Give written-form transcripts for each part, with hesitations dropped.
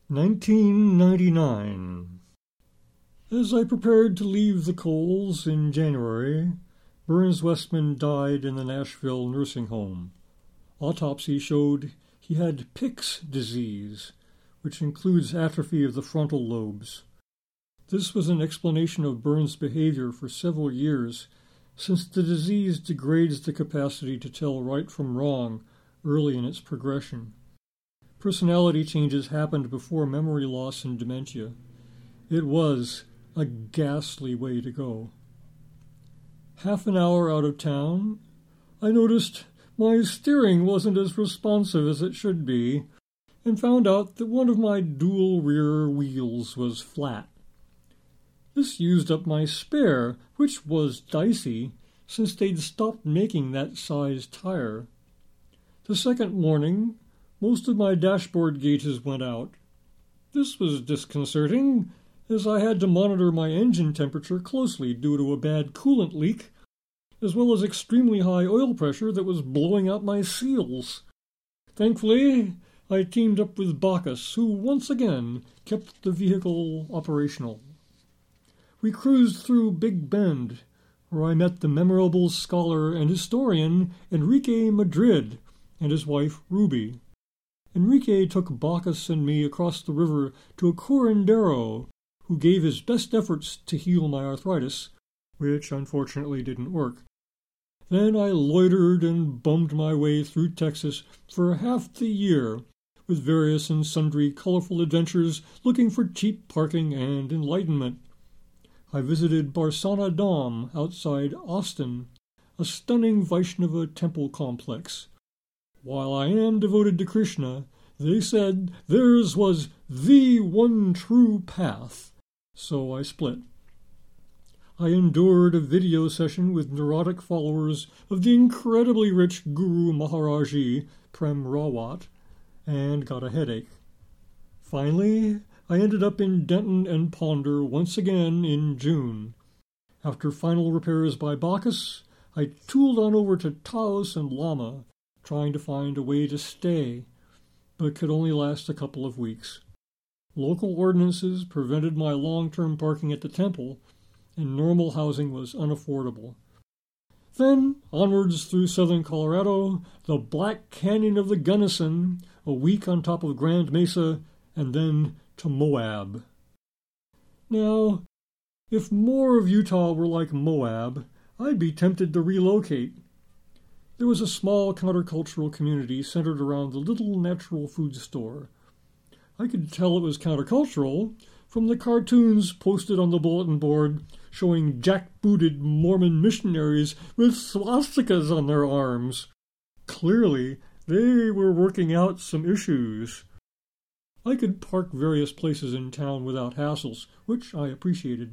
1999. As I prepared to leave the Coles in January, Burns Westman died in the Nashville nursing home. Autopsy showed he had Pick's disease, which includes atrophy of the frontal lobes. This was an explanation of Burns' behavior for several years, since the disease degrades the capacity to tell right from wrong early in its progression. Personality changes happened before memory loss and dementia. It was a ghastly way to go. Half an hour out of town, I noticed my steering wasn't as responsive as it should be, and found out that one of my dual rear wheels was flat. This used up my spare, which was dicey, since they'd stopped making that size tire. The second morning, most of my dashboard gauges went out. This was disconcerting, as I had to monitor my engine temperature closely due to a bad coolant leak, as well as extremely high oil pressure that was blowing out my seals. Thankfully, I teamed up with Bacchus, who once again kept the vehicle operational. We cruised through Big Bend, where I met the memorable scholar and historian Enrique Madrid and his wife Ruby. Enrique took Bacchus and me across the river to a curandero, who gave his best efforts to heal my arthritis, which unfortunately didn't work. Then I loitered and bummed my way through Texas for half the year, with various and sundry colorful adventures looking for cheap parking and enlightenment. I visited Barsana Dham outside Austin, a stunning Vaishnava temple complex. While I am devoted to Krishna, they said theirs was the one true path, so I split. I endured a video session with neurotic followers of the incredibly rich Guru Maharaji, Prem Rawat, and got a headache. Finally, I ended up in Denton and Ponder once again in June. After final repairs by Bacchus, I tooled on over to Taos and Lama, trying to find a way to stay, but could only last a couple of weeks. Local ordinances prevented my long-term parking at the temple, and normal housing was unaffordable. Then, onwards through southern Colorado, the Black Canyon of the Gunnison, a week on top of Grand Mesa, and then to Moab. Now, if more of Utah were like Moab, I'd be tempted to relocate. There was a small countercultural community centered around the little natural food store. I could tell it was countercultural from the cartoons posted on the bulletin board showing jackbooted Mormon missionaries with swastikas on their arms. Clearly, they were working out some issues. I could park various places in town without hassles, which I appreciated.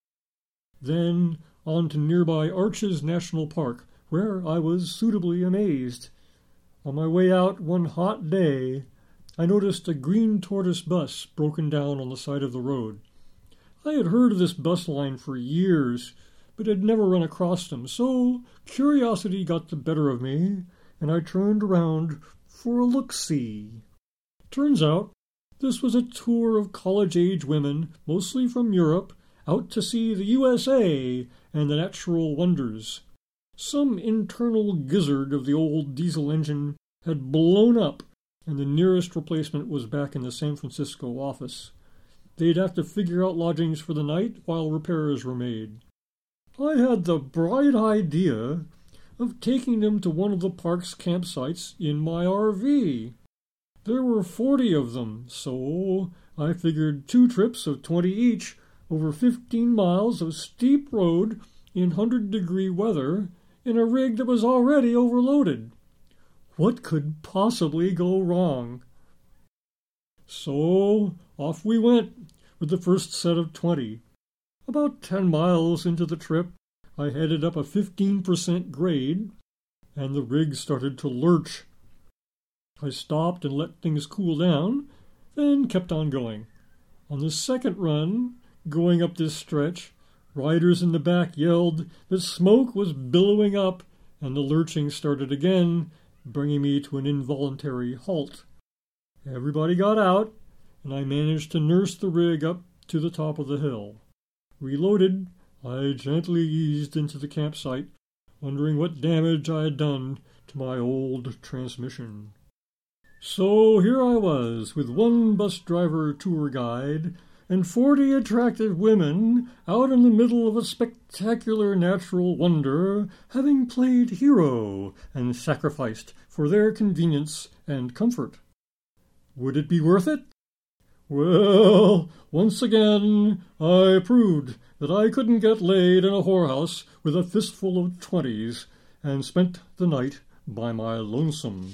Then on to nearby Arches National Park, where I was suitably amazed. On my way out one hot day, I noticed a green tortoise bus broken down on the side of the road. I had heard of this bus line for years, but had never run across them, so curiosity got the better of me, and I turned around for a look-see. Turns out, this was a tour of college-age women, mostly from Europe, out to see the USA and the natural wonders. Some internal gizzard of the old diesel engine had blown up, and the nearest replacement was back in the San Francisco office. They'd have to figure out lodgings for the night while repairs were made. I had the bright idea of taking them to one of the park's campsites in my RV. There were 40 of them, so I figured 2 trips of 20 each over 15 miles of steep road in 100-degree weather in a rig that was already overloaded. What could possibly go wrong? So off we went with the first set of 20. About 10 miles into the trip, I headed up a 15% grade, and the rig started to lurch. I stopped and let things cool down, then kept on going. On the second run, going up this stretch, riders in the back yelled that smoke was billowing up, and the lurching started again, bringing me to an involuntary halt. Everybody got out, and I managed to nurse the rig up to the top of the hill. Reloaded, I gently eased into the campsite, wondering what damage I had done to my old transmission. So here I was, with one bus driver tour guide and 40 attractive women out in the middle of a spectacular natural wonder, having played hero and sacrificed for their convenience and comfort. Would it be worth it? Well, once again, I proved that I couldn't get laid in a whorehouse with a fistful of 20s, and spent the night by my lonesome.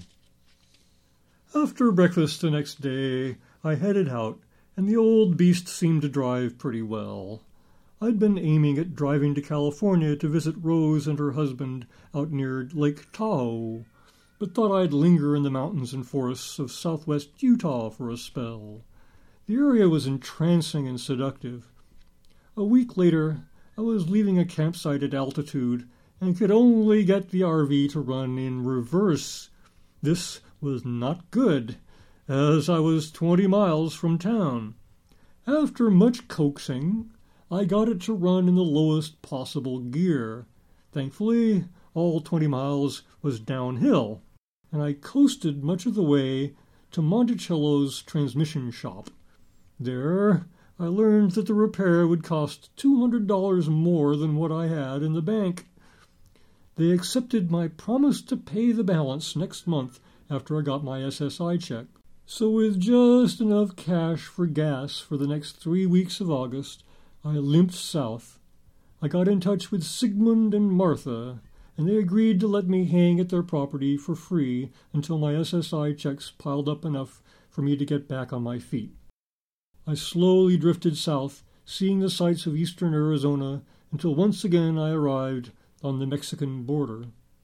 After breakfast the next day, I headed out, and the old beast seemed to drive pretty well. I'd been aiming at driving to California to visit Rose and her husband out near Lake Tahoe, but thought I'd linger in the mountains and forests of southwest Utah for a spell. The area was entrancing and seductive. A week later, I was leaving a campsite at altitude and could only get the RV to run in reverse. This was not good, as I was 20 miles from town. After much coaxing, I got it to run in the lowest possible gear. Thankfully, all 20 miles was downhill, and I coasted much of the way to Monticello's transmission shop. There, I learned that the repair would cost $200 more than what I had in the bank. They accepted my promise to pay the balance next month after I got my SSI check. So with just enough cash for gas for the next 3 weeks of August, I limped south. I got in touch with Sigmund and Martha, and they agreed to let me hang at their property for free until my SSI checks piled up enough for me to get back on my feet. I slowly drifted south, seeing the sights of eastern Arizona, until once again I arrived on the Mexican border.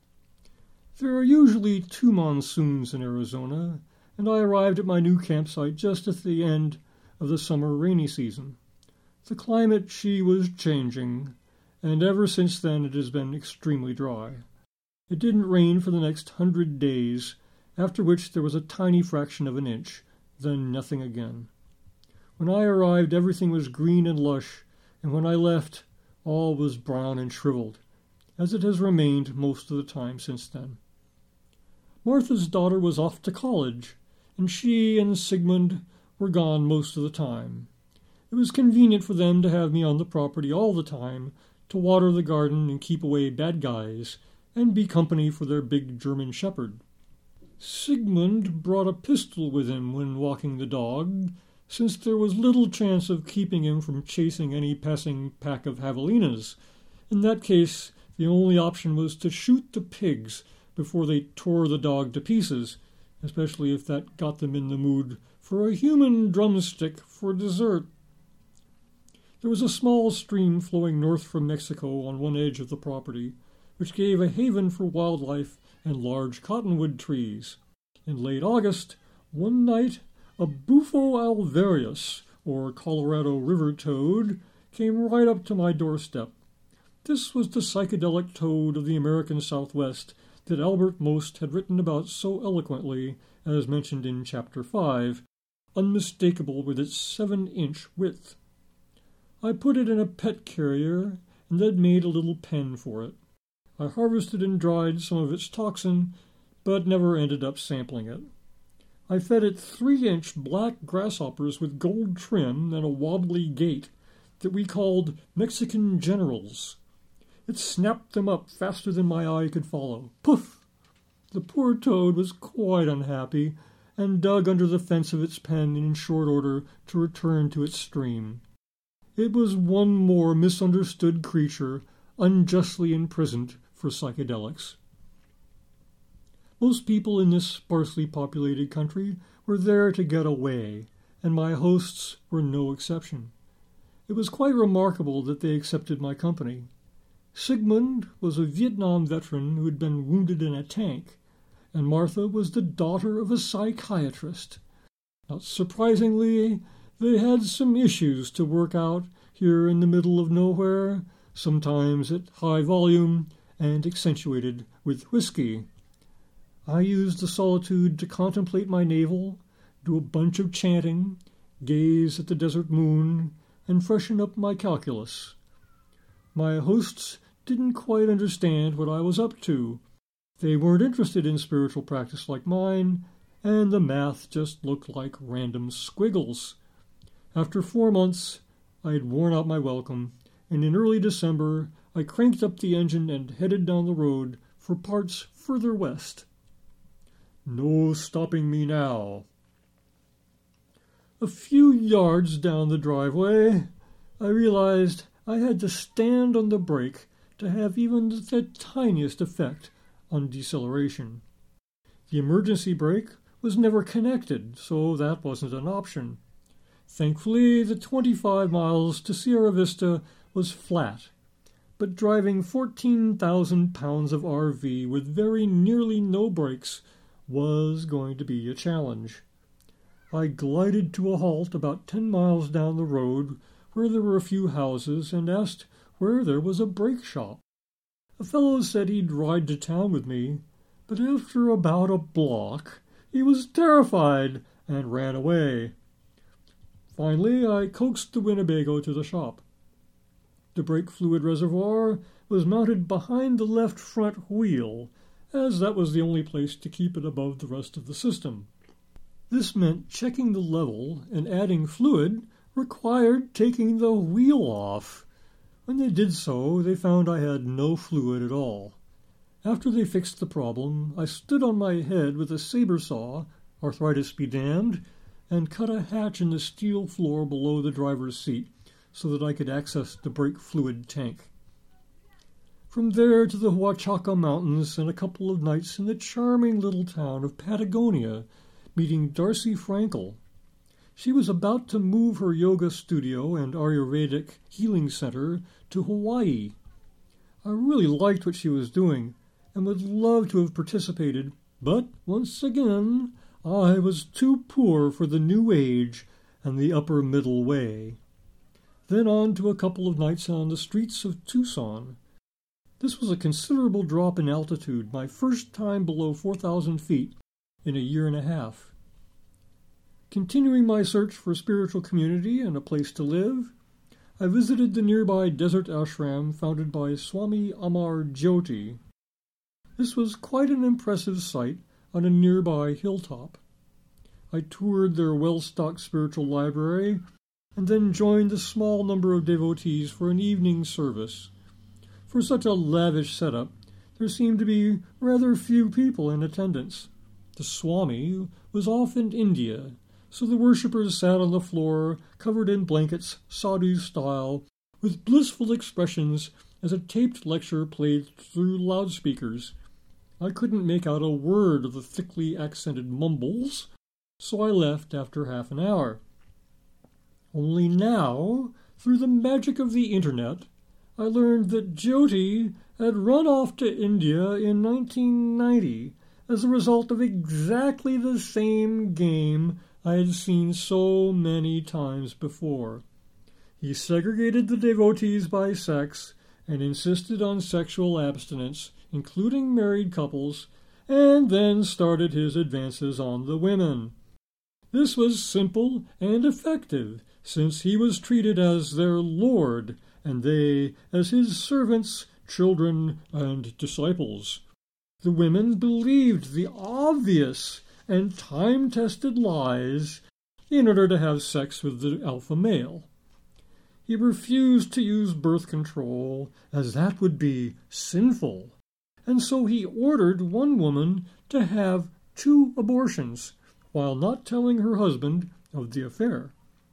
There are usually 2 monsoons in Arizona, and I arrived at my new campsite just at the end of the summer rainy season. The climate was changing, and ever since then it has been extremely dry. It didn't rain for the next 100 days, after which there was a tiny fraction of an inch, then nothing again. When I arrived, everything was green and lush, and when I left, all was brown and shriveled, as it has remained most of the time since then. Martha's daughter was off to college, and she and Sigmund were gone most of the time. It was convenient for them to have me on the property all the time, to water the garden and keep away bad guys, and be company for their big German shepherd. Sigmund brought a pistol with him when walking the dog, since there was little chance of keeping him from chasing any passing pack of javelinas. In that case, the only option was to shoot the pigs before they tore the dog to pieces, especially if that got them in the mood for a human drumstick for dessert. There was a small stream flowing north from Mexico on one edge of the property, which gave a haven for wildlife and large cottonwood trees. In late August, one night, a Bufo alvarius, or Colorado river toad, came right up to my doorstep. This was the psychedelic toad of the American Southwest that Albert Most had written about so eloquently, as mentioned in Chapter 5, unmistakable with its 7-inch width. I put it in a pet carrier and then made a little pen for it. I harvested and dried some of its toxin, but never ended up sampling it. I fed it 3-inch black grasshoppers with gold trim and a wobbly gait that we called Mexican generals. It snapped them up faster than my eye could follow. Poof! The poor toad was quite unhappy, and dug under the fence of its pen in short order to return to its stream. It was one more misunderstood creature unjustly imprisoned for psychedelics. Most people in this sparsely populated country were there to get away, and my hosts were no exception. It was quite remarkable that they accepted my company. Sigmund was a Vietnam veteran who had been wounded in a tank, and Martha was the daughter of a psychiatrist. Not surprisingly, they had some issues to work out here in the middle of nowhere, sometimes at high volume and accentuated with whiskey. I used the solitude to contemplate my navel, do a bunch of chanting, gaze at the desert moon, and freshen up my calculus. My hosts didn't quite understand what I was up to. They weren't interested in spiritual practice like mine, and the math just looked like random squiggles. After 4 months, I had worn out my welcome, and in early December, I cranked up the engine and headed down the road for parts further west. No stopping me now. A few yards down the driveway, I realized I had to stand on the brake to have even the tiniest effect on deceleration. The emergency brake was never connected, so that wasn't an option. Thankfully, the 25 miles to Sierra Vista was flat, but driving 14,000 pounds of RV with very nearly no brakes was going to be a challenge. I glided to a halt about 10 miles down the road where there were a few houses and asked where there was a brake shop. A fellow said he'd ride to town with me, but after about a block, he was terrified and ran away. Finally, I coaxed the Winnebago to the shop. The brake fluid reservoir was mounted behind the left front wheel, as that was the only place to keep it above the rest of the system. This meant checking the level and adding fluid required taking the wheel off. When they did so, they found I had no fluid at all. After they fixed the problem, I stood on my head with a saber saw, arthritis be damned, and cut a hatch in the steel floor below the driver's seat so that I could access the brake fluid tank. From there to the Huachaca Mountains and a couple of nights in the charming little town of Patagonia, meeting Darcy Frankel. She was about to move her yoga studio and Ayurvedic healing center to Hawaii. I really liked what she was doing and would love to have participated, but once again, I was too poor for the New Age and the upper middle way. Then on to a couple of nights on the streets of Tucson. This was a considerable drop in altitude, my first time below 4,000 feet in a year and a half. Continuing my search for spiritual community and a place to live, I visited the nearby desert ashram founded by Swami Amar Jyoti. This was quite an impressive sight on a nearby hilltop. I toured their well-stocked spiritual library and then joined a small number of devotees for an evening service. For such a lavish setup, there seemed to be rather few people in attendance. The Swami was off in India, so the worshippers sat on the floor, covered in blankets, Sadhu style, with blissful expressions as a taped lecture played through loudspeakers. I couldn't make out a word of the thickly accented mumbles, so I left after half an hour. Only now, through the magic of the internet, I learned that Jyoti had run off to India in 1990 as a result of exactly the same game I had seen so many times before. He segregated the devotees by sex and insisted on sexual abstinence, including married couples, and then started his advances on the women. This was simple and effective, since he was treated as their lord, and they as his servants, children, and disciples. The women believed the obvious and time-tested lies in order to have sex with the alpha male. He refused to use birth control, as that would be sinful, and so he ordered one woman to have 2 abortions, while not telling her husband of the affair.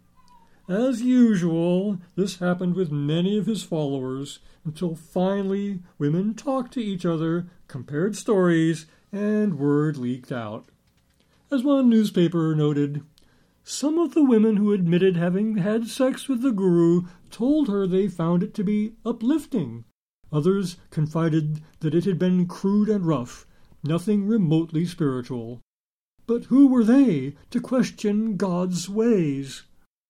As usual, this happened with many of his followers, until finally women talked to each other, compared stories, and word leaked out. As one newspaper noted, some of the women who admitted having had sex with the guru told her they found it to be uplifting. Others confided that it had been crude and rough, nothing remotely spiritual. But who were they to question God's ways?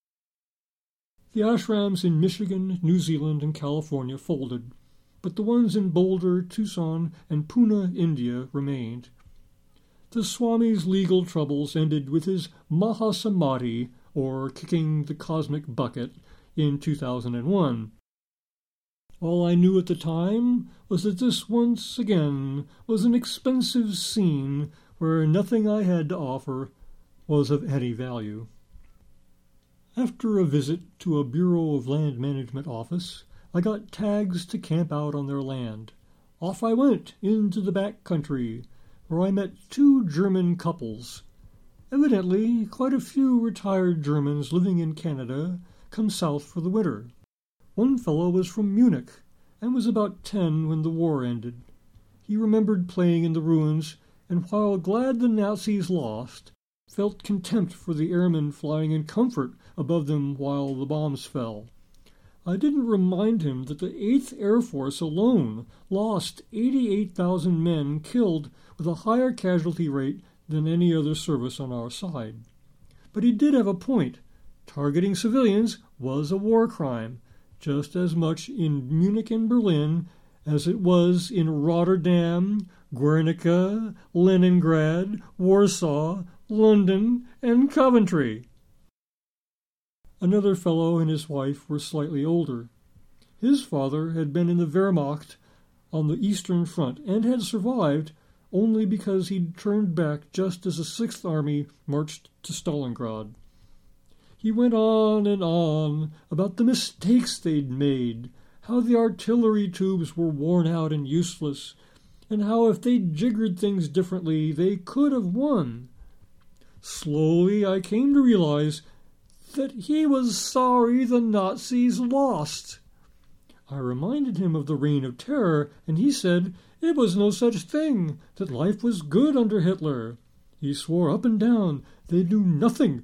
The ashrams in Michigan, New Zealand, and California folded, but the ones in Boulder, Tucson, and Pune, India, remained. The Swami's legal troubles ended with his Mahasamadhi, or kicking the cosmic bucket in 2001. All I knew at the time was that this once again was an expensive scene where nothing I had to offer was of any value. After a visit to a Bureau of Land Management office, I got tags to camp out on their land. Off I went into the back country, where I met two German couples. Evidently, quite a few retired Germans living in Canada come south for the winter. One fellow was from Munich and was about 10 when the war ended. He remembered playing in the ruins, and while glad the Nazis lost, felt contempt for the airmen flying in comfort above them while the bombs fell. I didn't remind him that the 8th Air Force alone lost 88,000 men killed with a higher casualty rate than any other service on our side. But he did have a point. Targeting civilians was a war crime, just as much in Munich and Berlin as it was in Rotterdam, Guernica, Leningrad, Warsaw, London, and Coventry. Another fellow and his wife were slightly older. His father had been in the Wehrmacht on the Eastern Front and had survived only because he'd turned back just as the Sixth Army marched to Stalingrad. He went on and on about the mistakes they'd made, how the artillery tubes were worn out and useless, and how if they'd jiggered things differently, they could have won. Slowly I came to realize that he was sorry the Nazis lost. I reminded him of the Reign of Terror, and he said it was no such thing, that life was good under Hitler. He swore up and down they knew nothing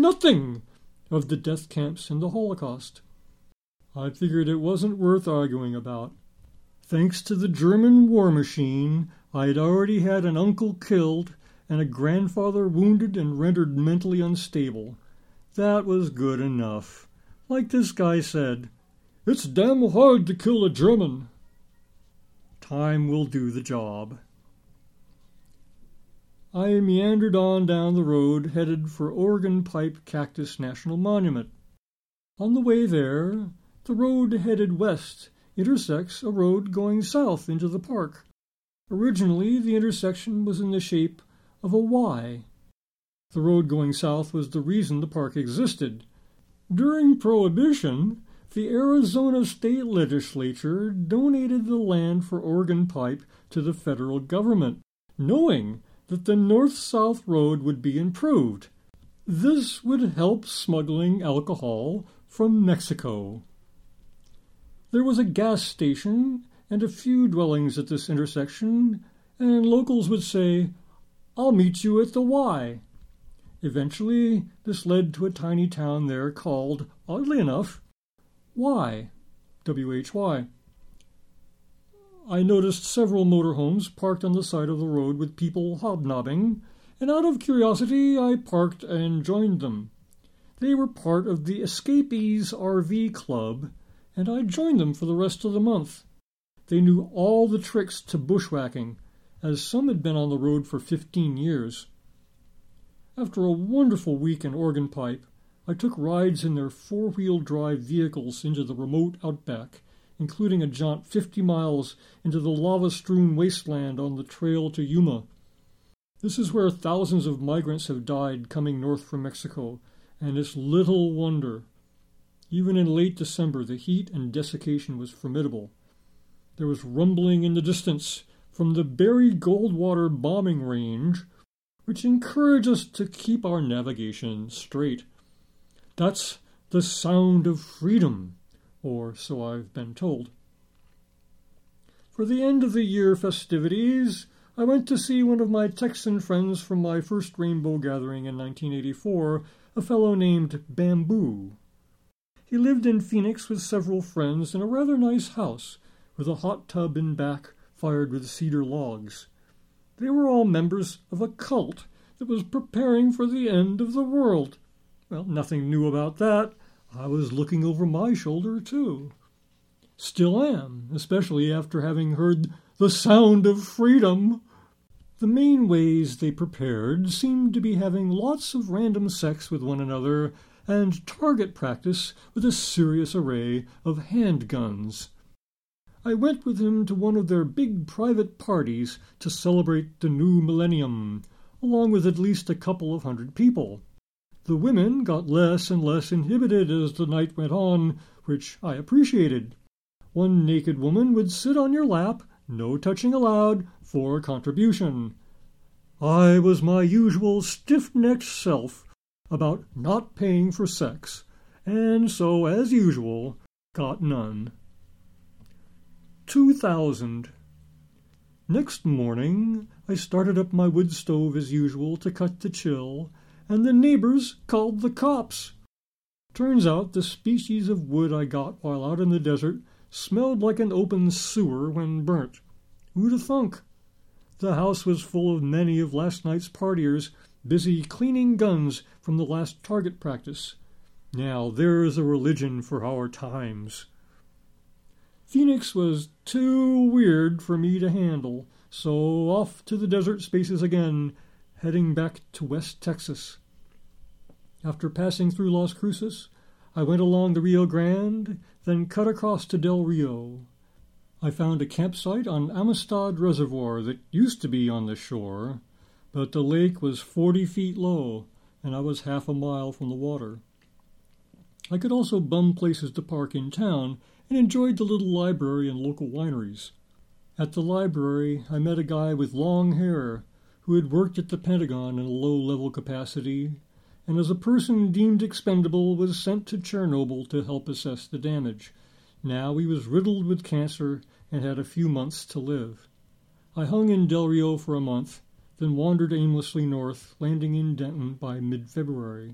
of the death camps and the Holocaust. I figured it wasn't worth arguing about. Thanks to the German war machine, I'd already had an uncle killed and a grandfather wounded and rendered mentally unstable. That was good enough. Like this guy said, "It's damn hard to kill a German." Time will do the job. I meandered on down the road headed for Oregon Pipe Cactus National Monument. On the way there, the road headed west intersects a road going south into the park. Originally, the intersection was in the shape of a Y. The road going south was the reason the park existed. During Prohibition, the Arizona State Legislature donated the land for Oregon Pipe to the federal government, knowing that the north-south road would be improved. This would help smuggling alcohol from Mexico. There was a gas station and a few dwellings at this intersection, and locals would say, "I'll meet you at the Y." Eventually, this led to a tiny town there called, oddly enough, Y. W-H-Y. I noticed several motorhomes parked on the side of the road with people hobnobbing, and out of curiosity I parked and joined them. They were part of the Escapees RV Club, and I joined them for the rest of the month. They knew all the tricks to bushwhacking, as some had been on the road for 15 years. After a wonderful week in Oregon Pipe, I took rides in their four-wheel drive vehicles into the remote outback, including a jaunt 50 miles into the lava-strewn wasteland on the trail to Yuma. This is where thousands of migrants have died coming north from Mexico, and it's little wonder. Even in late December, the heat and desiccation was formidable. There was rumbling in the distance from the Barry Goldwater bombing range, which encouraged us to keep our navigation straight. That's the sound of freedom, or so I've been told. For the end of the year festivities, I went to see one of my Texan friends from my first rainbow gathering in 1984, a fellow named Bamboo. He lived in Phoenix with several friends in a rather nice house, with a hot tub in back fired with cedar logs. They were all members of a cult that was preparing for the end of the world. Well, nothing new about that. I was looking over my shoulder, too. Still am, especially after having heard the sound of freedom. The main ways they prepared seemed to be having lots of random sex with one another and target practice with a serious array of handguns. I went with him to one of their big private parties to celebrate the new millennium, along with at least a couple of hundred people. The women got less and less inhibited as the night went on, which I appreciated. One naked woman would sit on your lap, no touching allowed, for a contribution. I was my usual stiff-necked self about not paying for sex, and so, as usual, got none. 2000. Next morning I started up my wood stove as usual to cut the chill, and the neighbors called the cops. Turns out the species of wood I got while out in the desert smelled like an open sewer when burnt. Who'd have thunk? The house was full of many of last night's partiers, busy cleaning guns from the last target practice. Now there's a religion for our times. Phoenix was too weird for me to handle, so off to the desert spaces again, heading back to West Texas. After passing through Las Cruces, I went along the Rio Grande, then cut across to Del Rio. I found a campsite on Amistad Reservoir that used to be on the shore, but the lake was 40 feet low, and I was half a mile from the water. I could also bum places to park in town and enjoyed the little library and local wineries. At the library, I met a guy with long hair who had worked at the Pentagon in a low-level capacity, and as a person deemed expendable was sent to Chernobyl to help assess the damage. Now he was riddled with cancer and had a few months to live. I hung in Del Rio for a month, then wandered aimlessly north, landing in Denton by mid-February.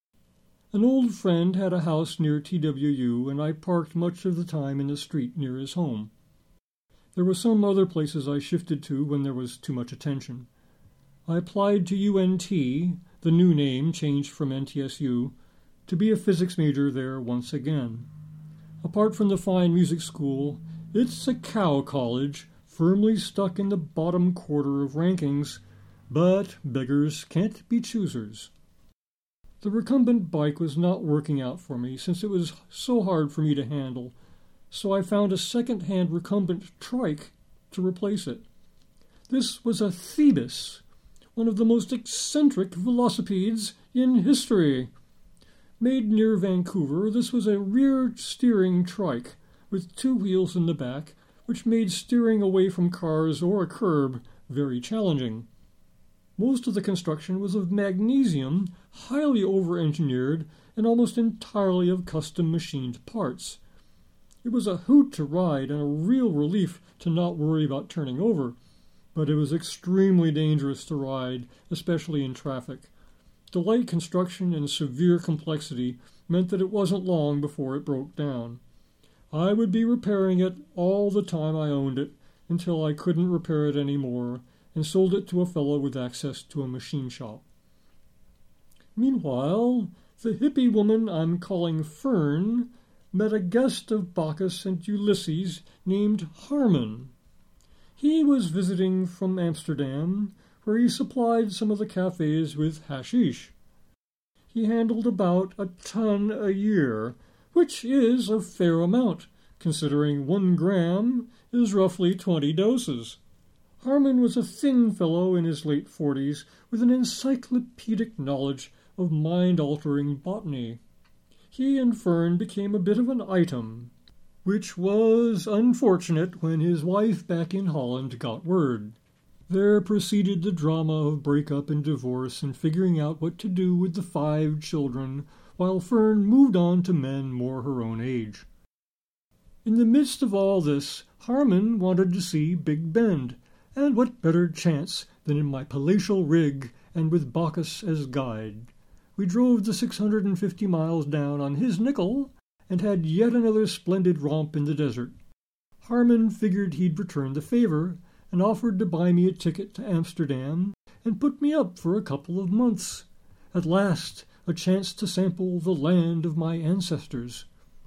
An old friend had a house near TWU, and I parked much of the time in the street near his home. There were some other places I shifted to when there was too much attention. I applied to UNT, the new name changed from NTSU, to be a physics major there once again. Apart from the fine music school, it's a cow college, firmly stuck in the bottom quarter of rankings, but beggars can't be choosers. The recumbent bike was not working out for me, since it was so hard for me to handle, so I found a second-hand recumbent trike to replace it. This was a Thebus, one of the most eccentric velocipedes in history. Made near Vancouver, this was a rear-steering trike with two wheels in the back, which made steering away from cars or a curb very challenging. Most of the construction was of magnesium, highly over-engineered, and almost entirely of custom-machined parts. It was a hoot to ride and a real relief to not worry about turning over, but it was extremely dangerous to ride, especially in traffic. The light construction and severe complexity meant that it wasn't long before it broke down. I would be repairing it all the time I owned it, until I couldn't repair it anymore, and sold it to a fellow with access to a machine shop. Meanwhile, the hippie woman I'm calling Fern met a guest of Bacchus and Ulysses named Harmon. He was visiting from Amsterdam, where he supplied some of the cafes with hashish. He handled about a ton a year, which is a fair amount, considering 1 gram is roughly 20 doses. Harmon was a thin fellow in his late 40s with an encyclopedic knowledge of mind-altering botany. He and Fern became a bit of an item, which was unfortunate when his wife back in Holland got word. There proceeded the drama of breakup and divorce and figuring out what to do with the 5 children, while Fern moved on to men more her own age. In the midst of all this, Harmon wanted to see Big Bend, and what better chance than in my palatial rig and with Bacchus as guide. We drove the 650 miles down on his nickel and had yet another splendid romp in the desert. Harmon figured he'd return the favor and offered to buy me a ticket to Amsterdam and put me up for a couple of months. At last, a chance to sample the land of my ancestors.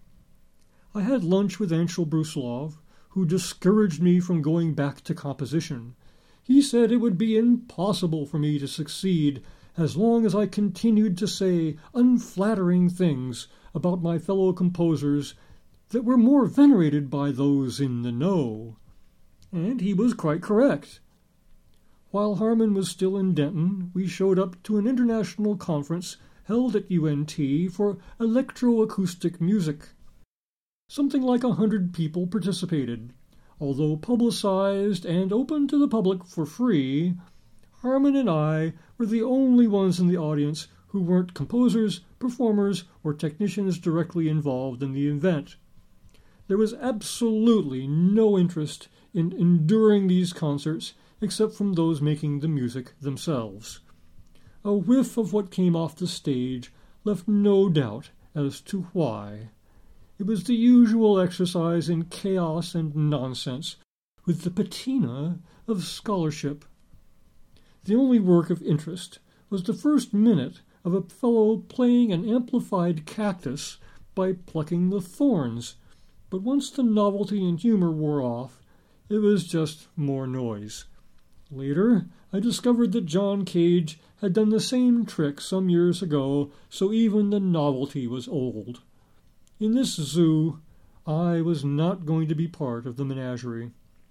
I had lunch with Anshel Brusilov, who discouraged me from going back to composition. He said it would be impossible for me to succeed, as long as I continued to say unflattering things about my fellow composers that were more venerated by those in the know. And he was quite correct. While Harman was still in Denton, we showed up to an international conference held at UNT for electroacoustic music. Something like 100 people participated. Although publicized and open to the public for free, Harman and I were the only ones in the audience who weren't composers, performers, or technicians directly involved in the event. There was absolutely no interest in enduring these concerts except from those making the music themselves. A whiff of what came off the stage left no doubt as to why. It was the usual exercise in chaos and nonsense, with the patina of scholarship. The only work of interest was the first minute of a fellow playing an amplified cactus by plucking the thorns, but once the novelty and humor wore off, it was just more noise. Later, I discovered that John Cage had done the same trick some years ago, so even the novelty was old. In this zoo, I was not going to be part of the menagerie.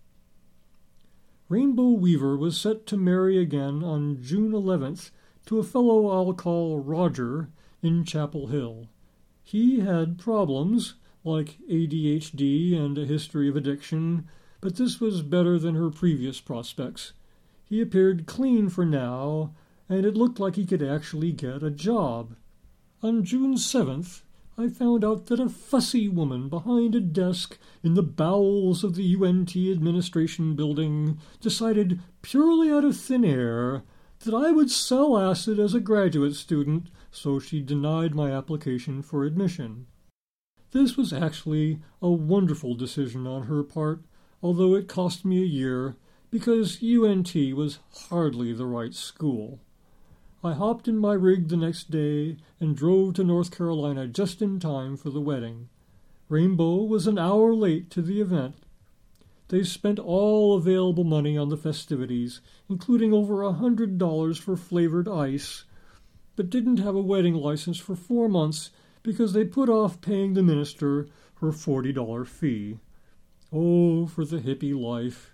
Rainbow Weaver was set to marry again on June 11th to a fellow I'll call Roger in Chapel Hill. He had problems, like ADHD and a history of addiction, but this was better than her previous prospects. He appeared clean for now, and it looked like he could actually get a job. On June 7th, I found out that a fussy woman behind a desk in the bowels of the UNT administration building decided purely out of thin air that I would sell acid as a graduate student, so she denied my application for admission. This was actually a wonderful decision on her part, although it cost me a year, because UNT was hardly the right school. I hopped in my rig the next day and drove to North Carolina just in time for the wedding. Rainbow was an hour late to the event. They spent all available money on the festivities, including over $100 for flavored ice, but didn't have a wedding license for 4 months because they put off paying the minister her $40 fee. Oh, for the hippie life.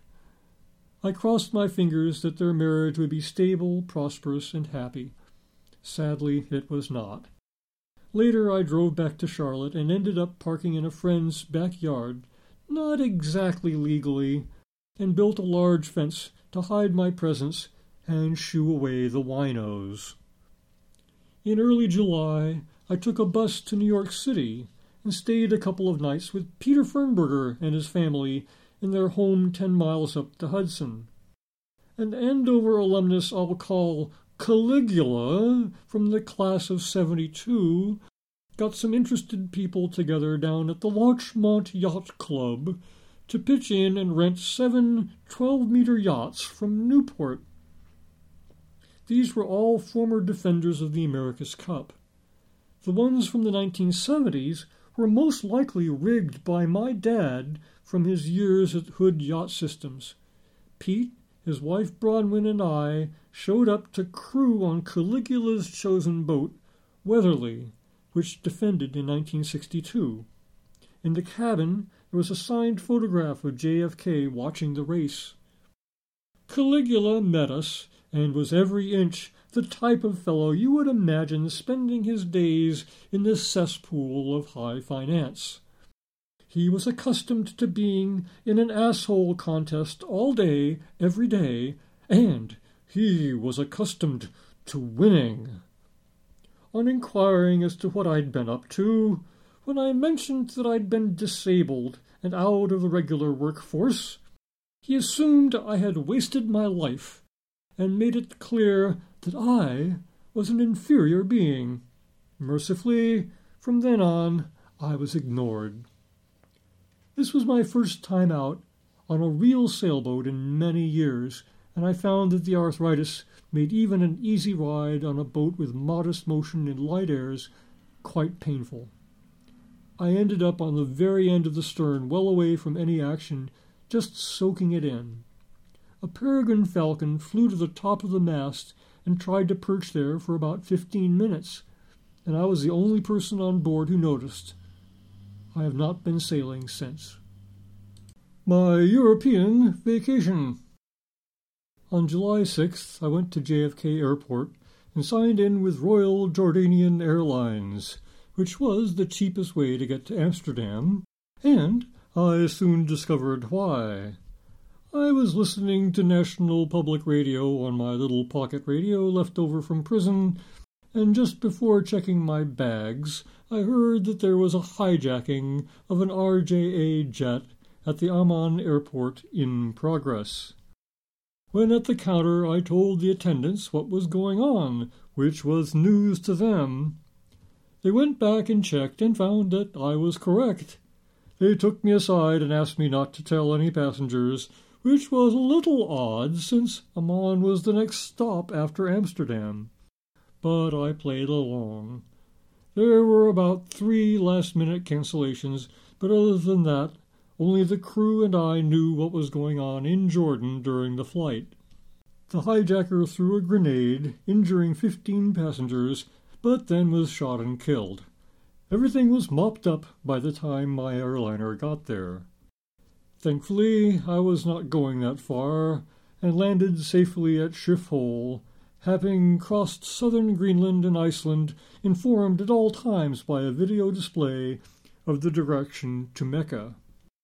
I crossed my fingers that their marriage would be stable, prosperous, and happy. Sadly, it was not. Later, I drove back to Charlotte and ended up parking in a friend's backyard, not exactly legally, and built a large fence to hide my presence and shoo away the winos. In early July, I took a bus to New York City and stayed a couple of nights with Peter Fernberger and his family in their home 10 miles up the Hudson. An Andover alumnus I'll call Caligula from the class of 72 got some interested people together down at the Larchmont Yacht Club to pitch in and rent 7 12-meter yachts from Newport. These were all former defenders of the America's Cup. The ones from the 1970s were most likely rigged by my dad from his years at Hood Yacht Systems. Pete, his wife Bronwyn, and I showed up to crew on Caligula's chosen boat, Weatherly, which defended in 1962. In the cabin, there was a signed photograph of JFK watching the race. Caligula met us and was every inch the type of fellow you would imagine spending his days in the cesspool of high finance. He was accustomed to being in an asshole contest all day, every day, and he was accustomed to winning. On inquiring as to what I'd been up to, when I mentioned that I'd been disabled and out of the regular workforce, he assumed I had wasted my life and made it clear that I was an inferior being. Mercifully, from then on, I was ignored. This was my first time out on a real sailboat in many years, and I found that the arthritis made even an easy ride on a boat with modest motion in light airs quite painful. I ended up on the very end of the stern, well away from any action, just soaking it in. A peregrine falcon flew to the top of the mast and tried to perch there for about 15 minutes, and I was the only person on board who noticed. I have not been sailing since. My European vacation. On July 6th, I went to JFK Airport and signed in with Royal Jordanian Airlines, which was the cheapest way to get to Amsterdam, and I soon discovered why. I was listening to National Public Radio on my little pocket radio left over from prison, and just before checking my bags, I heard that there was a hijacking of an RJA jet at the Amman airport in progress. When at the counter, I told the attendants what was going on, which was news to them. They went back and checked and found that I was correct. They took me aside and asked me not to tell any passengers, which was a little odd since Amman was the next stop after Amsterdam. But I played along. There were about 3 last-minute cancellations, but other than that, only the crew and I knew what was going on in Jordan during the flight. The hijacker threw a grenade, injuring 15 passengers, but then was shot and killed. Everything was mopped up by the time my airliner got there. Thankfully, I was not going that far, and landed safely at Schiphol, having crossed southern Greenland and Iceland, informed at all times by a video display of the direction to Mecca.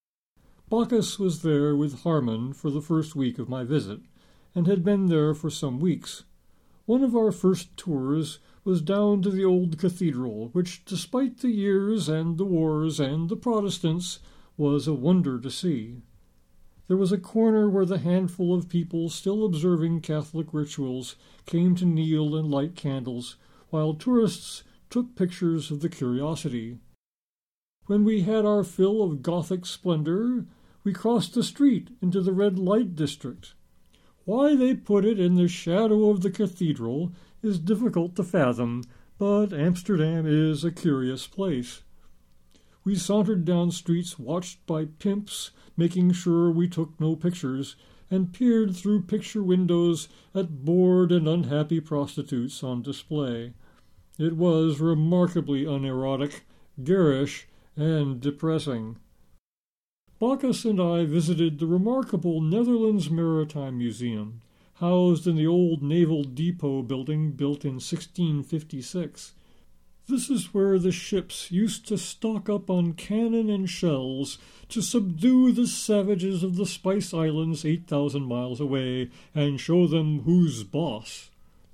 Bacchus was there with Harmon for the first week of my visit, and had been there for some weeks. One of our first tours was down to the old cathedral, which, despite the years and the wars and the Protestants, was a wonder to see. There was a corner where the handful of people still observing Catholic rituals came to kneel and light candles, while tourists took pictures of the curiosity. When we had our fill of Gothic splendor, we crossed the street into the red light district. Why they put it in the shadow of the cathedral is difficult to fathom, but Amsterdam is a curious place. We sauntered down streets watched by pimps, making sure we took no pictures, and peered through picture windows at bored and unhappy prostitutes on display. It was remarkably unerotic, garish, and depressing. Bacchus and I visited the remarkable Netherlands Maritime Museum, housed in the old Naval Depot building built in 1656. This is where the ships used to stock up on cannon and shells to subdue the savages of the Spice Islands 8,000 miles away and show them who's boss.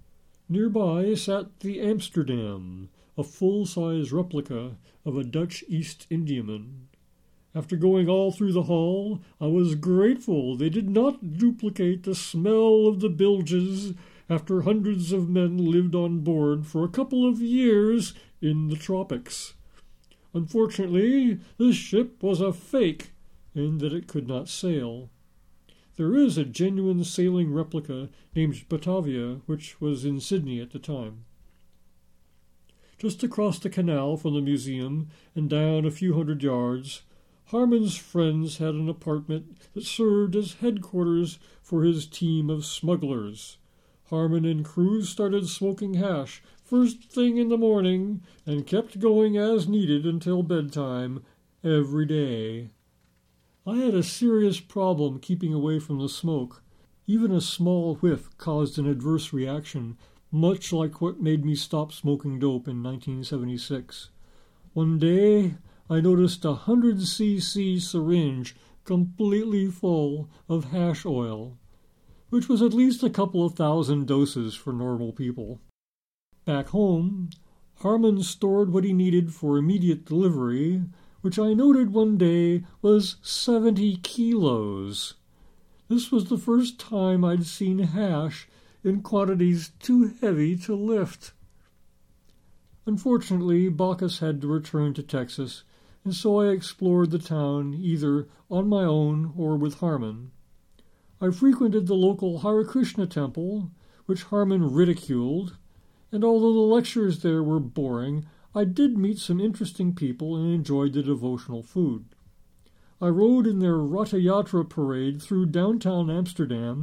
Nearby sat the Amsterdam, a full-size replica of a Dutch East Indiaman. After going all through the hall, I was grateful they did not duplicate the smell of the bilges after hundreds of men lived on board for a couple of years in the tropics. Unfortunately, this ship was a fake in that it could not sail. There is a genuine sailing replica named Batavia, which was in Sydney at the time. Just across the canal from the museum and down a few hundred yards, Harmon's friends had an apartment that served as headquarters for his team of smugglers. Harmon and crew started smoking hash first thing in the morning and kept going as needed until bedtime every day. I had a serious problem keeping away from the smoke. Even a small whiff caused an adverse reaction, much like what made me stop smoking dope in 1976. One day, I noticed a 100cc syringe completely full of hash oil, which was at least a couple of thousand doses for normal people. Back home, Harmon stored what he needed for immediate delivery, which I noted one day was 70 kilos. This was the first time I'd seen hash in quantities too heavy to lift. Unfortunately, Bacchus had to return to Texas, and so I explored the town either on my own or with Harmon. I frequented the local Hare Krishna temple, which Harmon ridiculed, and although the lectures there were boring, I did meet some interesting people and enjoyed the devotional food. I rode in their Ratha Yatra parade through downtown Amsterdam,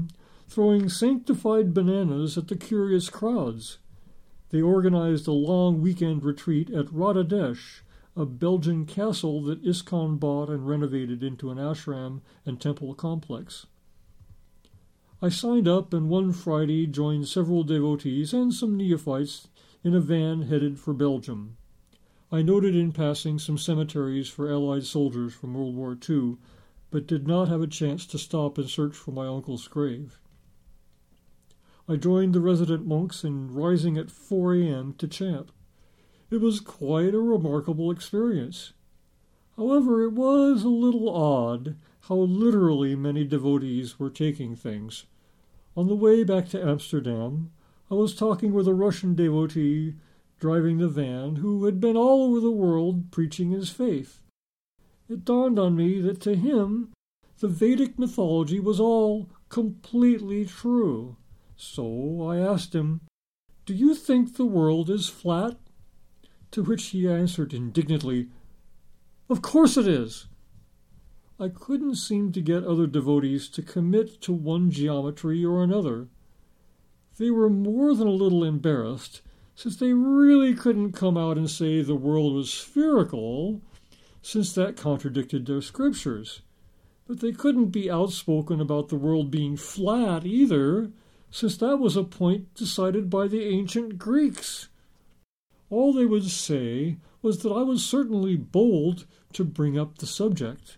throwing sanctified bananas at the curious crowds. They organized a long weekend retreat at Radhadesh, a Belgian castle that ISKCON bought and renovated into an ashram and temple complex. I signed up and one Friday joined several devotees and some neophytes in a van headed for Belgium. I noted in passing some cemeteries for Allied soldiers from World War II, but did not have a chance to stop and search for my uncle's grave. I joined the resident monks in rising at 4 a.m. to chant. It was quite a remarkable experience. However, it was a little odd how literally many devotees were taking things. On the way back to Amsterdam, I was talking with a Russian devotee driving the van who had been all over the world preaching his faith. It dawned on me that to him, the Vedic mythology was all completely true. So I asked him, "Do you think the world is flat?" To which he answered indignantly, "Of course it is." I couldn't seem to get other devotees to commit to one geometry or another. They were more than a little embarrassed, since they really couldn't come out and say the world was spherical, since that contradicted their scriptures. But they couldn't be outspoken about the world being flat either, since that was a point decided by the ancient Greeks. All they would say was that I was certainly bold to bring up the subject.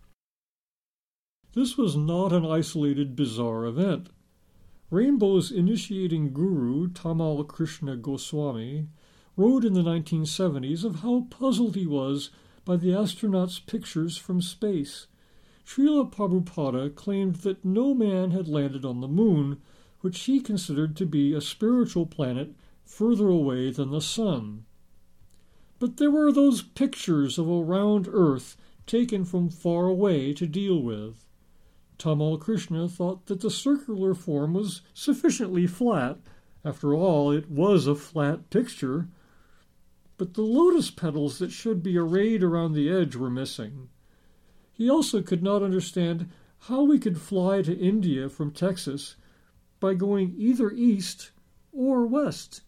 This was not an isolated, bizarre event. Rainbow's initiating guru, Tamal Krishna Goswami, wrote in the 1970s of how puzzled he was by the astronauts' pictures from space. Srila Prabhupada claimed that no man had landed on the moon, which he considered to be a spiritual planet further away than the sun. But there were those pictures of a round Earth taken from far away to deal with. Tamal Krishna thought that the circular form was sufficiently flat. After all, it was a flat picture. But the lotus petals that should be arrayed around the edge were missing. He also could not understand how we could fly to India from Texas by going either east or west.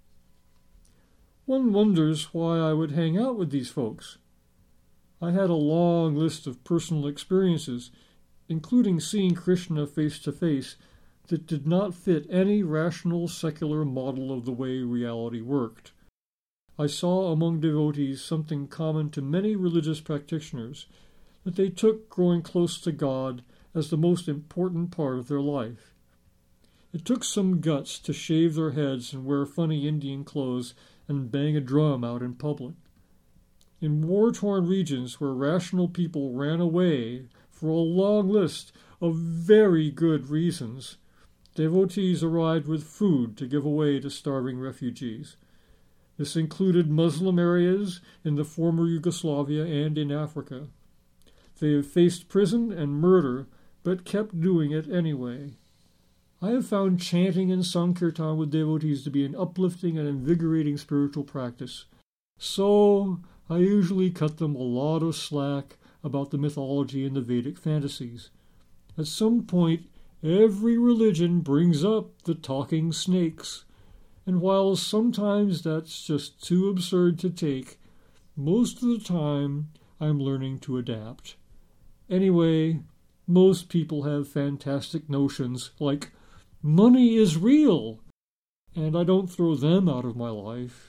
One wonders why I would hang out with these folks. I had a long list of personal experiences, including seeing Krishna face to face, that did not fit any rational secular model of the way reality worked. I saw among devotees something common to many religious practitioners, that they took growing close to God as the most important part of their life. It took some guts to shave their heads and wear funny Indian clothes and bang a drum out in public. In war-torn regions where rational people ran away for a long list of very good reasons, devotees arrived with food to give away to starving refugees. This included Muslim areas in the former Yugoslavia and in Africa. They have faced prison and murder, but kept doing it anyway. I have found chanting and Sankirtan with devotees to be an uplifting and invigorating spiritual practice. So I usually cut them a lot of slack about the mythology and the Vedic fantasies. At some point, every religion brings up the talking snakes, and while sometimes that's just too absurd to take, most of the time I'm learning to adapt. Anyway, most people have fantastic notions like money is real, and I don't throw them out of my life.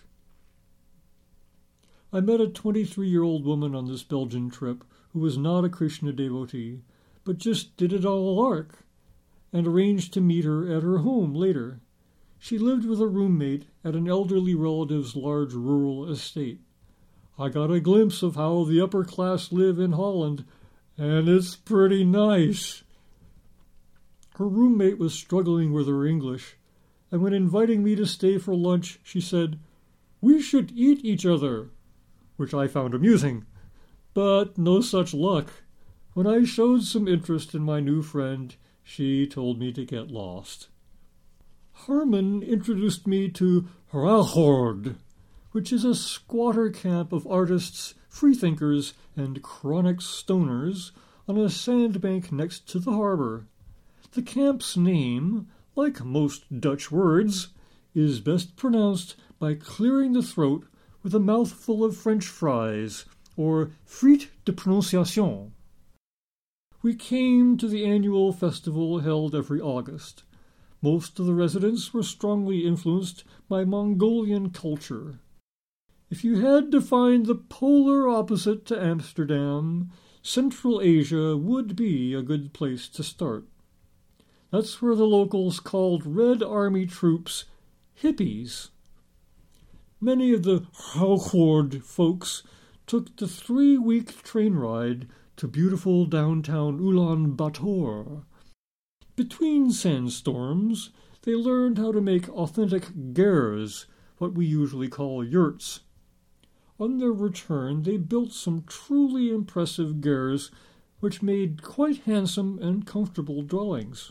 I met a 23-year-old woman on this Belgian trip who was not a Krishna devotee, but just did it all lark, and arranged to meet her at her home later. She lived with a roommate at an elderly relative's large rural estate. I got a glimpse of how the upper class live in Holland, and it's pretty nice. Her roommate was struggling with her English, and when inviting me to stay for lunch, she said, "We should eat each other," which I found amusing. But no such luck. When I showed some interest in my new friend, she told me to get lost. Harman introduced me to Rachord, which is a squatter camp of artists, freethinkers, and chronic stoners on a sandbank next to the harbor. The camp's name, like most Dutch words, is best pronounced by clearing the throat with a mouthful of French fries, or frite de prononciation. We came to the annual festival held every August. Most of the residents were strongly influenced by Mongolian culture. If you had to find the polar opposite to Amsterdam, Central Asia would be a good place to start. That's where the locals called Red Army troops hippies. Many of the Hougoord folks took the 3-week train ride to beautiful downtown Ulaanbaatar. Between sandstorms, they learned how to make authentic gers, what we usually call yurts. On their return, they built some truly impressive gers, which made quite handsome and comfortable dwellings.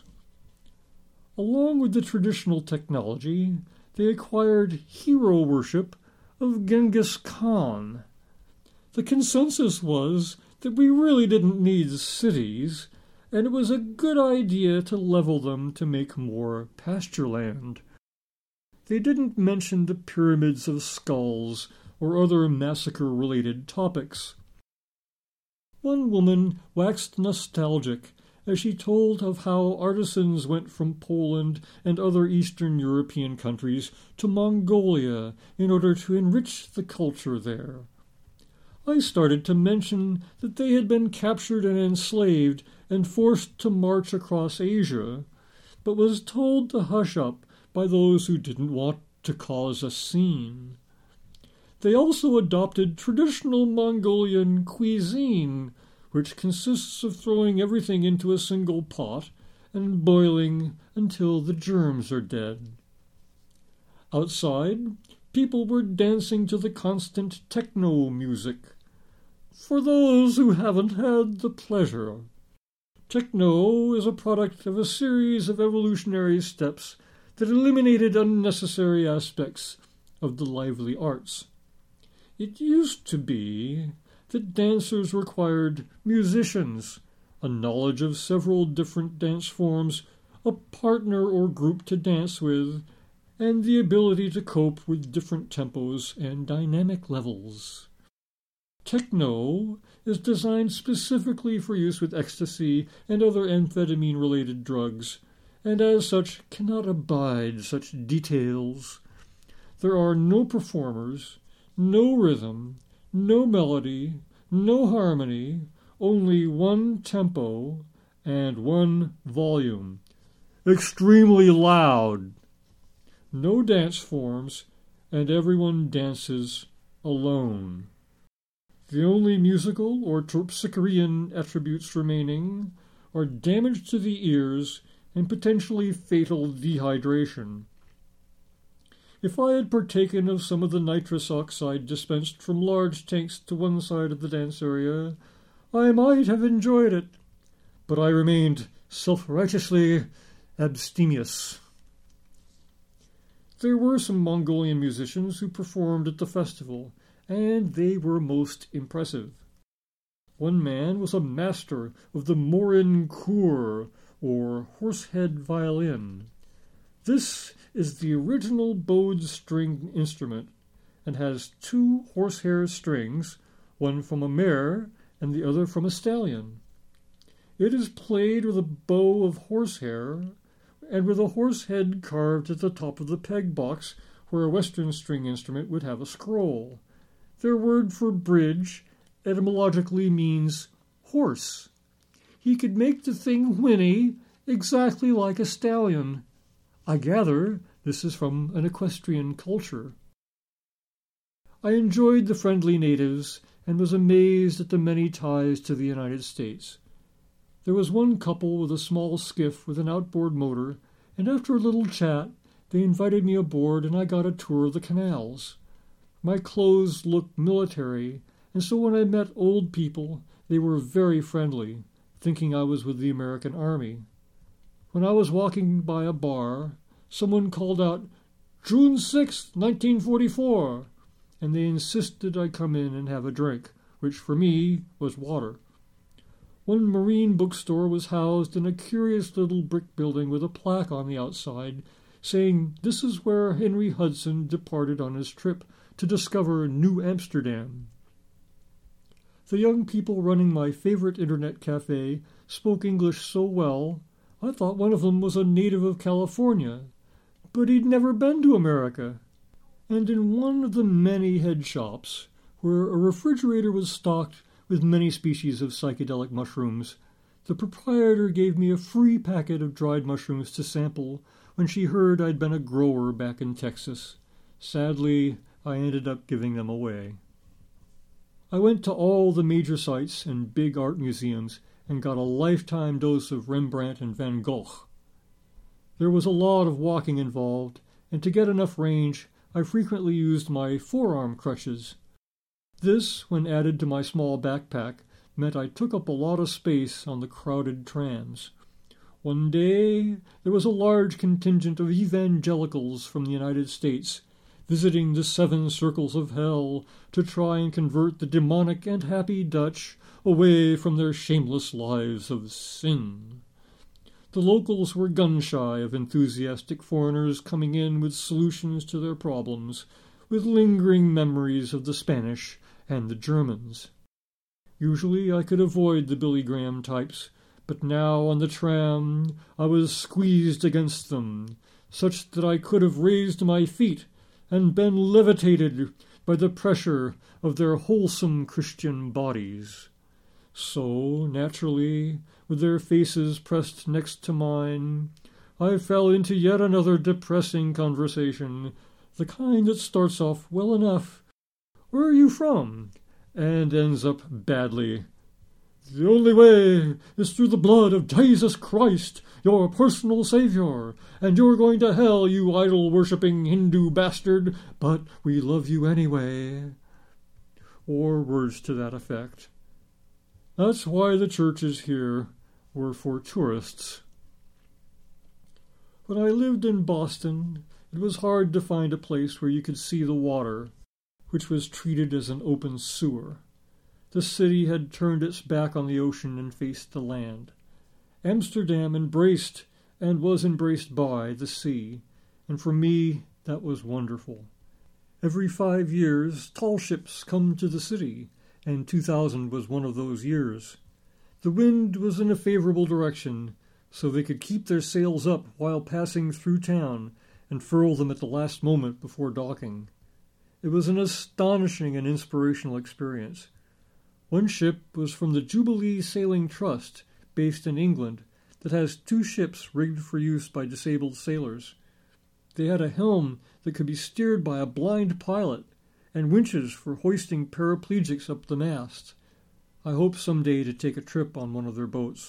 Along with the traditional technology, they acquired hero worship of Genghis Khan. The consensus was that we really didn't need cities, and it was a good idea to level them to make more pasture land. They didn't mention the pyramids of skulls or other massacre-related topics. One woman waxed nostalgic as she told of how artisans went from Poland and other Eastern European countries to Mongolia in order to enrich the culture there. I started to mention that they had been captured and enslaved and forced to march across Asia, but was told to hush up by those who didn't want to cause a scene. They also adopted traditional Mongolian cuisine, which consists of throwing everything into a single pot and boiling until the germs are dead. Outside, people were dancing to the constant techno music. For those who haven't had the pleasure, techno is a product of a series of evolutionary steps that eliminated unnecessary aspects of the lively arts. It used to be that dancers required musicians, a knowledge of several different dance forms, a partner or group to dance with, and the ability to cope with different tempos and dynamic levels. Techno is designed specifically for use with ecstasy and other amphetamine-related drugs, and as such cannot abide such details. There are no performers, no rhythm, no melody, no harmony, only one tempo and one volume. Extremely loud. No dance forms, and everyone dances alone. The only musical or terpsichorean attributes remaining are damage to the ears and potentially fatal dehydration. If I had partaken of some of the nitrous oxide dispensed from large tanks to one side of the dance area, I might have enjoyed it, but I remained self-righteously abstemious. There were some Mongolian musicians who performed at the festival, and they were most impressive. One man was a master of the Morin Khur, or horsehead violin. This is the original bowed string instrument, and has 2 horsehair strings, one from a mare and the other from a stallion. It is played with a bow of horsehair, and with a horse head carved at the top of the peg box, where a Western string instrument would have a scroll. Their word for bridge etymologically means horse. He could make the thing whinny exactly like a stallion. I gather this is from an equestrian culture. I enjoyed the friendly natives and was amazed at the many ties to the United States. There was one couple with a small skiff with an outboard motor, and after a little chat, they invited me aboard and I got a tour of the canals. My clothes looked military, and so when I met old people, they were very friendly, thinking I was with the American Army. When I was walking by a bar, someone called out, "June 6, 1944, and they insisted I come in and have a drink, which for me was water. One marine bookstore was housed in a curious little brick building with a plaque on the outside saying this is where Henry Hudson departed on his trip to discover New Amsterdam. The young people running my favorite internet cafe spoke English so well, I thought one of them was a native of California, but he'd never been to America. And in one of the many head shops, where a refrigerator was stocked with many species of psychedelic mushrooms, the proprietor gave me a free packet of dried mushrooms to sample when she heard I'd been a grower back in Texas. Sadly, I ended up giving them away. I went to all the major sites and big art museums and got a lifetime dose of Rembrandt and Van Gogh. There was a lot of walking involved, and to get enough range, I frequently used my forearm crutches. This, when added to my small backpack, meant I took up a lot of space on the crowded trams. One day, there was a large contingent of evangelicals from the United States visiting the 7 circles of hell to try and convert the demonic and happy Dutch away from their shameless lives of sin. The locals were gun-shy of enthusiastic foreigners coming in with solutions to their problems, with lingering memories of the Spanish and the Germans. Usually I could avoid the Billy Graham types, but now on the tram I was squeezed against them, such that I could have raised my feet and been levitated by the pressure of their wholesome Christian bodies. So, naturally, with their faces pressed next to mine, I fell into yet another depressing conversation, the kind that starts off well enough. "Where are you from?" and ends up badly. "The only way is through the blood of Jesus Christ, your personal Savior, and you're going to hell, you idol-worshipping Hindu bastard, but we love you anyway." Or words to that effect. That's why the churches here were for tourists. When I lived in Boston, it was hard to find a place where you could see the water, which was treated as an open sewer. The city had turned its back on the ocean and faced the land. Amsterdam embraced and was embraced by the sea, and for me that was wonderful. Every 5 years, tall ships come to the city, and 2000 was one of those years. The wind was in a favorable direction, so they could keep their sails up while passing through town and furl them at the last moment before docking. It was an astonishing and inspirational experience. One ship was from the Jubilee Sailing Trust, based in England, that has 2 ships rigged for use by disabled sailors. They had a helm that could be steered by a blind pilot, and winches for hoisting paraplegics up the mast. I hope someday to take a trip on one of their boats.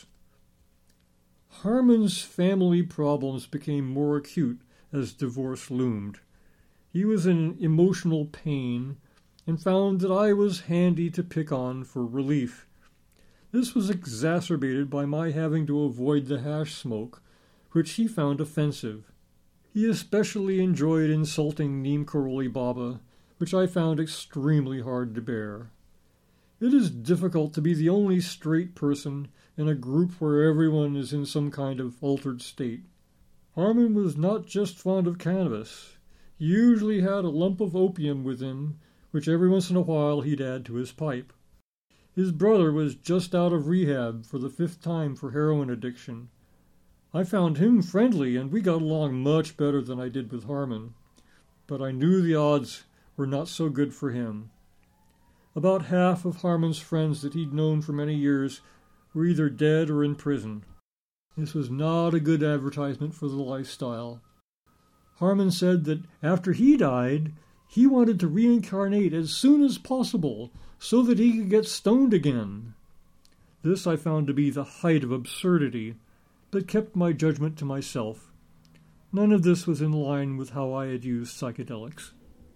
Harmon's family problems became more acute as divorce loomed. He was in emotional pain and found that I was handy to pick on for relief. This was exacerbated by my having to avoid the hash smoke, which he found offensive. He especially enjoyed insulting Neem Karoli Baba, which I found extremely hard to bear. It is difficult to be the only straight person in a group where everyone is in some kind of altered state. Harmon was not just fond of cannabis. He usually had a lump of opium with him, which every once in a while he'd add to his pipe. His brother was just out of rehab for the 5th time for heroin addiction. I found him friendly, and we got along much better than I did with Harmon. But I knew the odds were not so good for him. About half of Harmon's friends that he'd known for many years were either dead or in prison. This was not a good advertisement for the lifestyle. Harmon said that after he died, he wanted to reincarnate as soon as possible so that he could get stoned again. This I found to be the height of absurdity, but kept my judgment to myself. None of this was in line with how I had used psychedelics.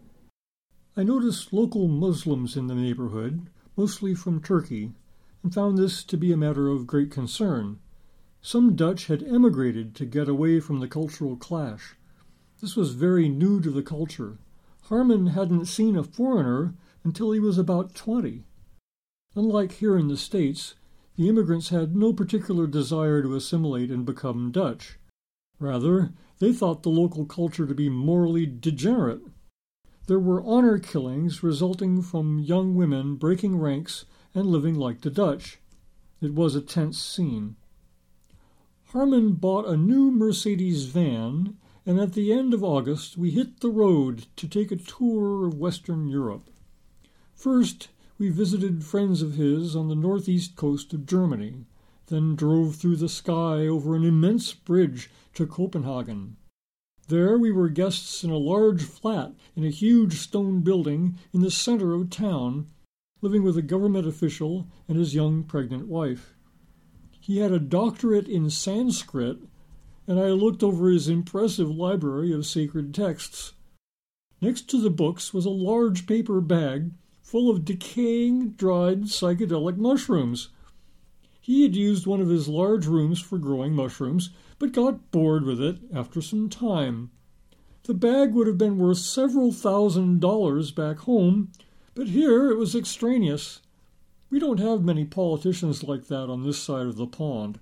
I noticed local Muslims in the neighborhood, mostly from Turkey, and found this to be a matter of great concern. Some Dutch had emigrated to get away from the cultural clash. This was very new to the culture. Harmon hadn't seen a foreigner until he was about 20. Unlike here in the States, the immigrants had no particular desire to assimilate and become Dutch. Rather, they thought the local culture to be morally degenerate. There were honor killings resulting from young women breaking ranks and living like the Dutch. It was a tense scene. Harmon bought a new Mercedes van, and at the end of August we hit the road to take a tour of Western Europe. First, we visited friends of his on the northeast coast of Germany, then drove through the sky over an immense bridge to Copenhagen. There we were guests in a large flat in a huge stone building in the center of town, living with a government official and his young pregnant wife. He had a doctorate in Sanskrit, and I looked over his impressive library of sacred texts. Next to the books was a large paper bag full of decaying, dried psychedelic mushrooms. He had used one of his large rooms for growing mushrooms, but got bored with it after some time. The bag would have been worth several $1,000s back home, but here it was extraneous. We don't have many politicians like that on this side of the pond.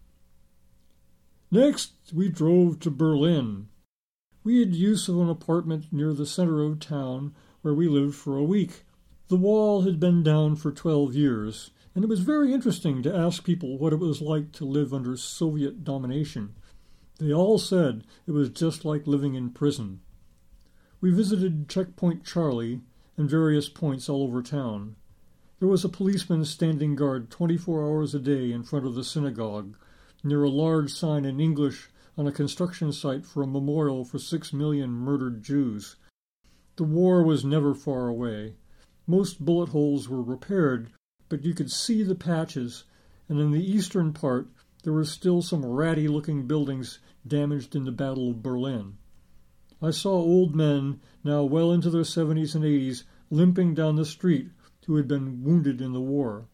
Next, we drove to Berlin. We had use of an apartment near the center of town where we lived for a week. The wall had been down for 12 years, and it was very interesting to ask people what it was like to live under Soviet domination. They all said it was just like living in prison. We visited Checkpoint Charlie and various points all over town. There was a policeman standing guard 24 hours a day in front of the synagogue, near a large sign in English on a construction site for a memorial for 6 million murdered Jews. The war was never far away. Most bullet holes were repaired, but you could see the patches, and in the eastern part there were still some ratty-looking buildings damaged in the Battle of Berlin. I saw old men, now well into their 70s and 80s, limping down the street who had been wounded in the war.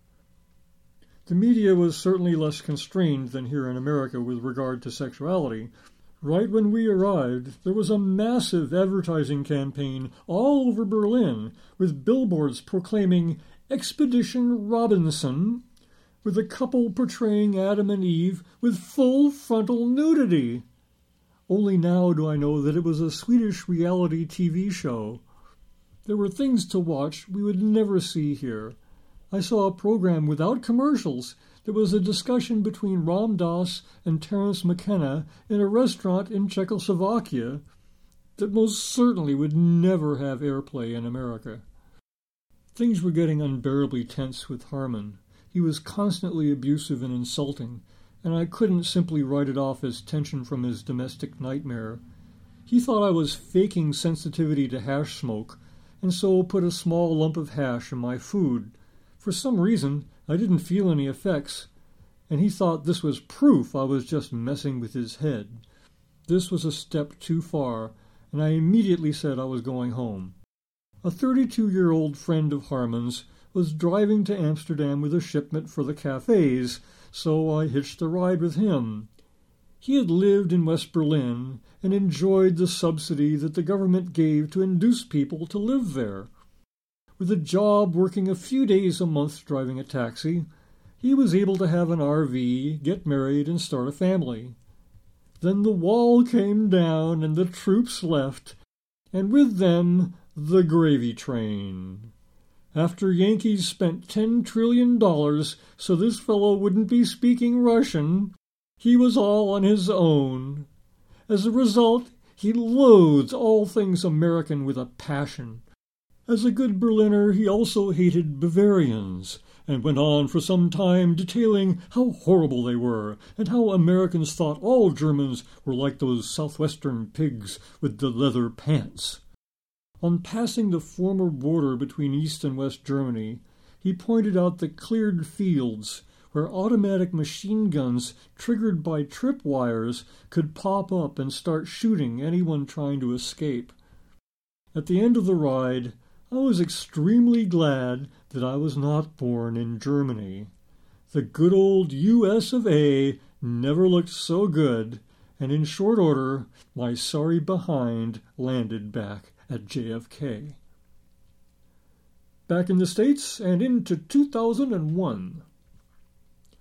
The media was certainly less constrained than here in America with regard to sexuality. Right when we arrived, there was a massive advertising campaign all over Berlin, with billboards proclaiming Expedition Robinson, with a couple portraying Adam and Eve with full frontal nudity. Only now do I know that it was a Swedish reality TV show. There were things to watch we would never see here. I saw a program without commercials. There was a discussion between Ram Dass and Terence McKenna in a restaurant in Czechoslovakia that most certainly would never have airplay in America. Things were getting unbearably tense with Harmon. He was constantly abusive and insulting, and I couldn't simply write it off as tension from his domestic nightmare. He thought I was faking sensitivity to hash smoke, and so put a small lump of hash in my food. For some reason, I didn't feel any effects, and he thought this was proof I was just messing with his head. This was a step too far, and I immediately said I was going home. A 32-year-old friend of Harmon's was driving to Amsterdam with a shipment for the cafes, so I hitched a ride with him. He had lived in West Berlin and enjoyed the subsidy that the government gave to induce people to live there. With a job working a few days a month driving a taxi, he was able to have an RV, get married, and start a family. Then the wall came down and the troops left, and with them the gravy train. After Yankees spent $10 trillion so this fellow wouldn't be speaking Russian, he was all on his own. As a result, he loathed all things American with a passion. As a good Berliner, he also hated Bavarians, and went on for some time detailing how horrible they were, and how Americans thought all Germans were like those southwestern pigs with the leather pants. On passing the former border between East and West Germany, he pointed out the cleared fields where automatic machine guns triggered by tripwires could pop up and start shooting anyone trying to escape. At the end of the ride, I was extremely glad that I was not born in Germany. The good old US of A never looked so good, and in short order, my sorry behind landed back at JFK. Back in the States and into 2001.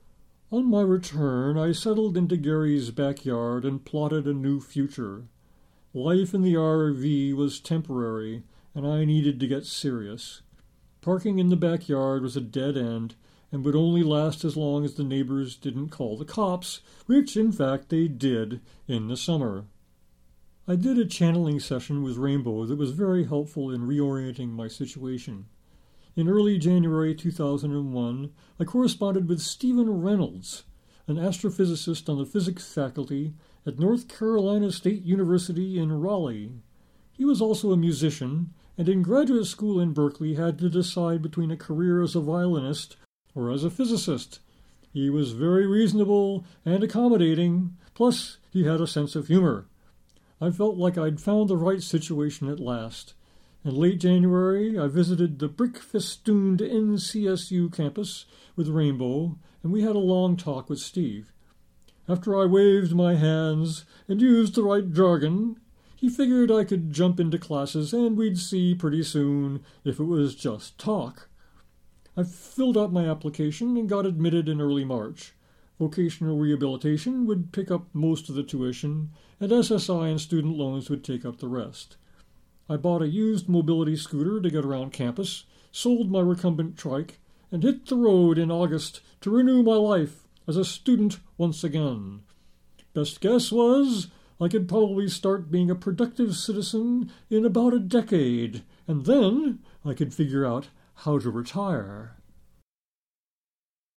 On my return, I settled into Gary's backyard and plotted a new future. Life in the RV was temporary, and I needed to get serious. Parking in the backyard was a dead end and would only last as long as the neighbors didn't call the cops, which in fact they did in the summer. I did a channeling session with Rainbow that was very helpful in reorienting my situation. In early January 2001, I corresponded with Stephen Reynolds, an astrophysicist on the physics faculty at North Carolina State University in Raleigh. He was also a musician, and in graduate school in Berkeley had to decide between a career as a violinist or as a physicist. He was very reasonable and accommodating, plus he had a sense of humor. I felt like I'd found the right situation at last. In late January, I visited the brick-festooned NCSU campus with Rainbow, and we had a long talk with Steve. After I waved my hands and used the right jargon, he figured I could jump into classes and we'd see pretty soon if it was just talk. I filled out my application and got admitted in early March. Vocational rehabilitation would pick up most of the tuition, and SSI and student loans would take up the rest. I bought a used mobility scooter to get around campus, sold my recumbent trike, and hit the road in August to renew my life as a student once again. Best guess was I could probably start being a productive citizen in about a decade, and then I could figure out how to retire.